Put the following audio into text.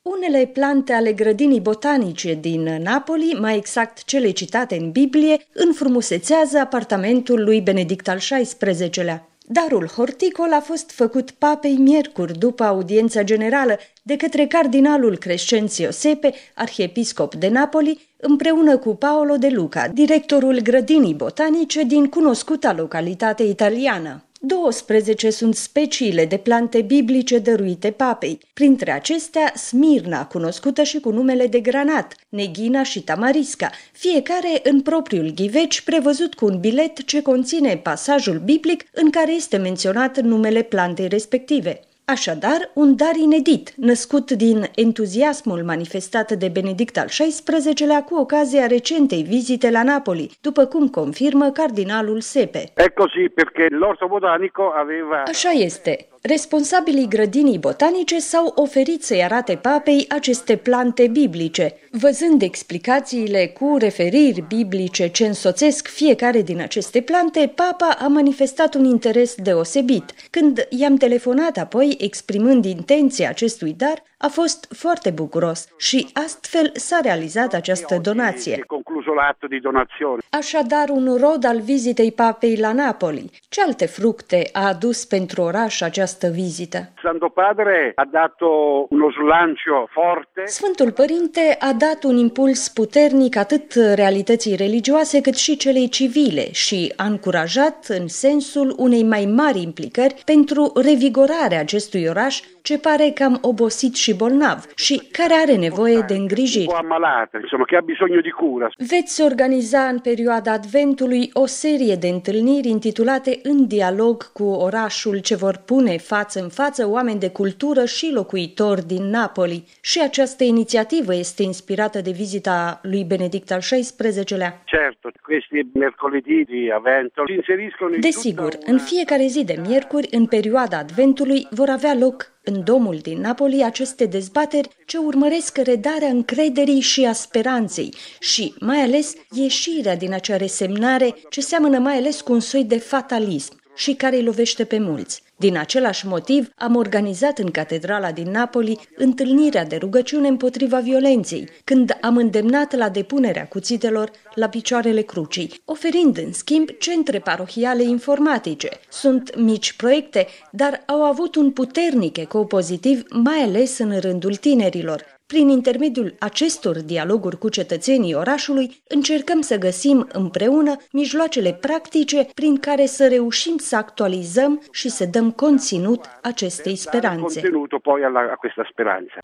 Unele plante ale grădinii botanice din Napoli, mai exact cele citate în Biblie, înfrumusețează apartamentul lui Benedict al XVI-lea. Darul horticol a fost făcut papei miercuri după audiența generală de către cardinalul Crescențio Sepe, arhiepiscop de Napoli, împreună cu Paolo De Luca, directorul grădinii botanice din cunoscuta localitate italiană. 12 sunt speciile de plante biblice dăruite papei, printre acestea Smirna, cunoscută și cu numele de granat, Neghina și Tamarisca, fiecare în propriul ghiveci prevăzut cu un bilet ce conține pasajul biblic în care este menționat numele plantei respective. Așadar, un dar inedit, născut din entuziasmul manifestat de Benedict al XVI-lea cu ocazia recentei vizite la Napoli, după cum confirmă cardinalul Sepe. Așa este. Responsabilii grădinii botanice s-au oferit să-i arate papei aceste plante biblice. Văzând explicațiile cu referiri biblice ce însoțesc fiecare din aceste plante, papa a manifestat un interes deosebit. Când i-am telefonat apoi, exprimând intenția acestui dar, a fost foarte bucuros și astfel s-a realizat această donație. Așadar, un rod al vizitei papei la Napoli. Ce alte fructe a adus pentru oraș această vizită? Sfântul Părinte a dat un impuls puternic atât realității religioase cât și celei civile și a încurajat în sensul unei mai mari implicări pentru revigorarea acestui oraș ce pare cam obosit și bolnav și care are nevoie de îngrijiri. Veți organiza în perioada Adventului o serie de întâlniri intitulate În dialog cu orașul, ce vor pune față în față oameni de cultură și locuitori din Napoli. Și această inițiativă este inspirată de vizita lui Benedict al XVI-lea. Desigur, în fiecare zi de miercuri, în perioada Adventului, vor avea loc în Domul din Napoli aceste dezbateri ce urmăresc redarea încrederii și a speranței și, mai ales, ieșirea din acea resemnare ce seamănă mai ales cu un soi de fatalism și care îi lovește pe mulți. Din același motiv, am organizat în Catedrala din Napoli întâlnirea de rugăciune împotriva violenței, când am îndemnat la depunerea cuțitelor la picioarele crucii, oferind în schimb centre parohiale informatice. Sunt mici proiecte, dar au avut un puternic ecou pozitiv, mai ales în rândul tinerilor. Prin intermediul acestor dialoguri cu cetățenii orașului, încercăm să găsim împreună mijloacele practice prin care să reușim să actualizăm și să dăm conținut acestei speranțe.